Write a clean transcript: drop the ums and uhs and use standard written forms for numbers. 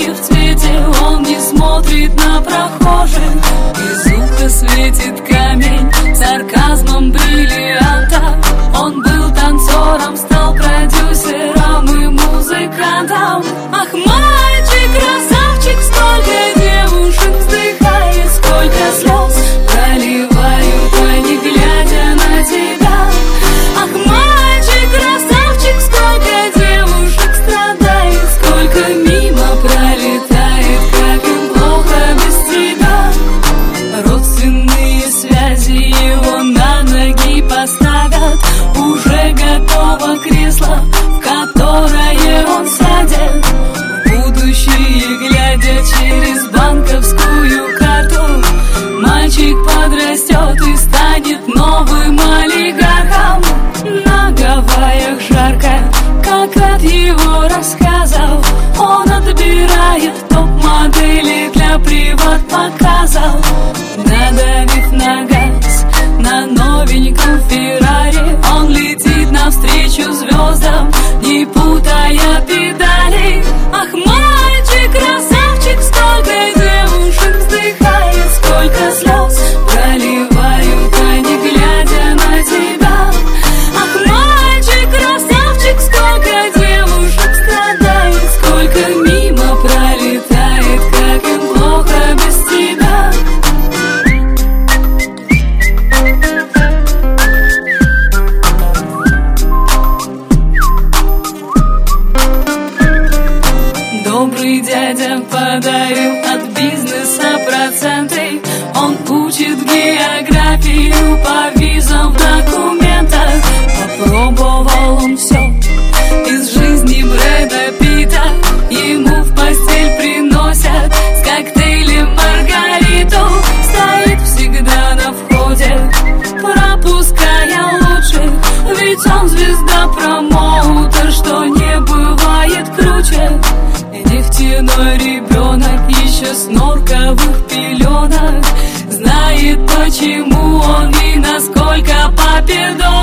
лампочки в цвете, он не смотрит на прохожих. Из уха светит камень сарказмом бриллианта. Он был танцором, стал продюсером и музыкантом. Ах, мальчик, красавчик, сколько девушек вздыхает, сколько слез проливают они, глядя на тебя. Ах, мальчик, красавчик, сколько девушек страдает, сколько мимо пролетает, как им плохо без тебя. Родственные связи его на ноги поставят. Уже готово кресло, в которое он сядет. В будущее глядя через банковскую карту, мальчик подрастет и станет новым олигархом. На Гавайях жарко, как от его рассказов. Он отбирает топ-модели для приват-показов. Надавив на газ на новеньком Феррари, он летит навстречу звездам, не путая педали. Ах, мальчик, красавчик, сколько девушек вздыхает, сколько слез проливают они, глядя на тебя. Ах, мальчик, красавчик, сколько девушек страдает, сколько мимо пролетает, как им плохо без тебя. Добрый дядя подарил от бизнеса проценты. Он учит географию по визам в документах. Попробовал он все из жизни Брэда Питта. Ему в постель приносят с коктейлем Маргариту. Стоит всегда на входе, пропуская лучших, ведь он звезда-промоутер, что не бывает круче. Нефтяной ребенок еще с норковых пеленок знает, почему он и насколько папе дорог.